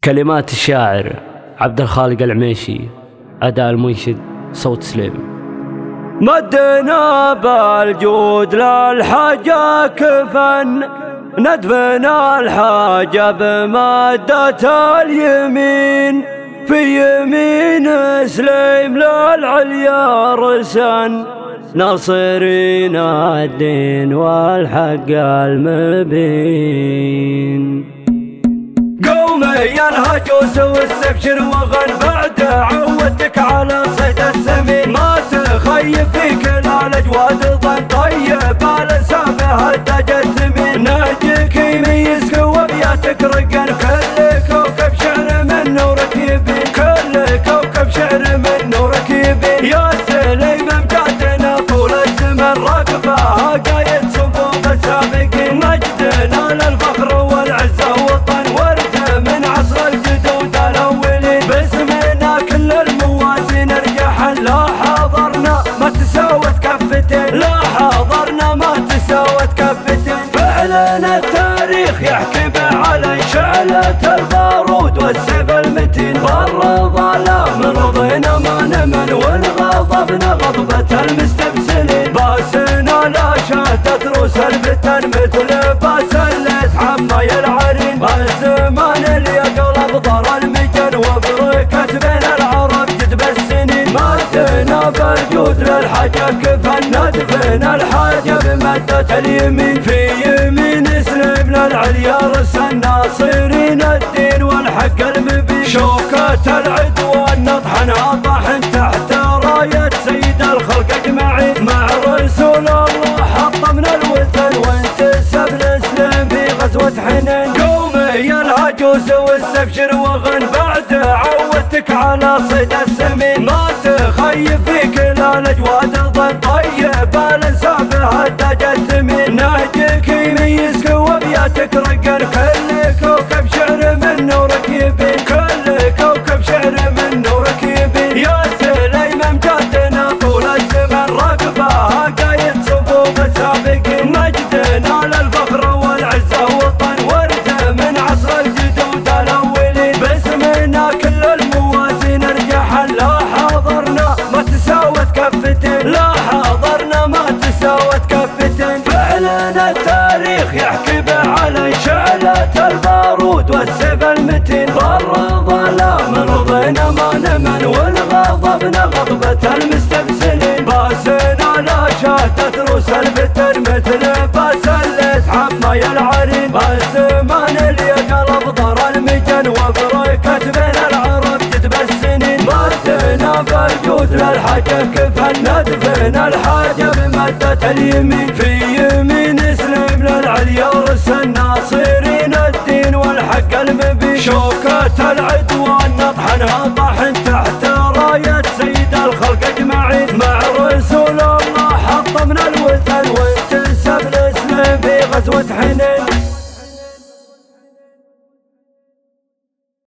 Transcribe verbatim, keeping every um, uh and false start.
كلمات الشاعر عبد الخالق العميشي، أداء المنشد صوت سليم. مدنا بالجود للحاجة كفن، ندفنا الحاجة بمادة اليمين، في يمين سليم للعليا رسن، ناصرين الدين والحق المبين. قومي ينهج وسوي السبشر وغن، بعد عودتك على صيد السمين، ما تخيب في كل الاجواد ظن، طيب الانسان بهدج الثمين، نهجك يميزك وابياتك رقن، كل كوكب شعر من نورك يبين، كل كوكب شعر من نورك يبين. يا سليم امجادنا طول الزمن، رقبها قايد صفوف السابقين، مجدنا للفخر والعزة وطن، ورث من عصر الجدود الاولين، باسمنا كل الموازين رجحا، لا حضرنا ما تساوت كفتين، لا حضرنا ما تساوت كفتين. فعلنا التاريخ يحكي بعلن شعلة البارود والسيف المتين، بر ظلام رضينا ما نمن، والغضبنا غضبة المستبسلين، باسنا لا شهدت روس الفتن، مثل باس اللي تحمى العرين، بالزمان اللي يقلب ضر المجن، وبركة بين العرب جدب السنين، مدنا بالجود للحاجة كفن، ندفنا الحاجة بمادة اليمين، في يمين سليم للعليا رسن، ناصرين الدين والحق المبين، شوكة العدوان نطحنها طحن تحت راية سيد الخلق اجمعين، مع رسول الله حطمنا الوثن، وانتسب لسليم في غزوة حنين. قومي ينهج وسوي السبشر وغن، بعد عودتك على صيد السمين، ما تخيب في كل الاجواد ظن، طيب الانسان بهدج الثمين، نهجك يميزك وابياتك رقن، كل كوكب شعر من نورك يبين، كل كوكب شعر من نورك يبين. يا سليم امجادنا طول الزمن، رقبها قايد صفوف السابقين، مجدنا للفخر والعزة وطن، ورث من عصر الجدود الاولين، باسمنا كل الموازين رجحا، لا حضرنا ما تساوت كفتين، لا حضرنا ما تساوت كفتين. فعلنا التاريخ يحكي بعلن شعلة البارود والسيف المتين، بر ظلام رضينا ما نمن، والغضبنا غضبة المستبسلين، باسنا لا شهدت روس الفتن، مثل باس اللي تحمى العرين، بالزمان اللي قلب ضر المجن، وبركة بين العرب جدب السنين، مدنا بالجود للحاجة كفن، ندفنا الحاجة بمادة اليمين، في يمين سليم للعليا رسن، ناصرين الدين والحق المبين، شوكة العدوان نطحنها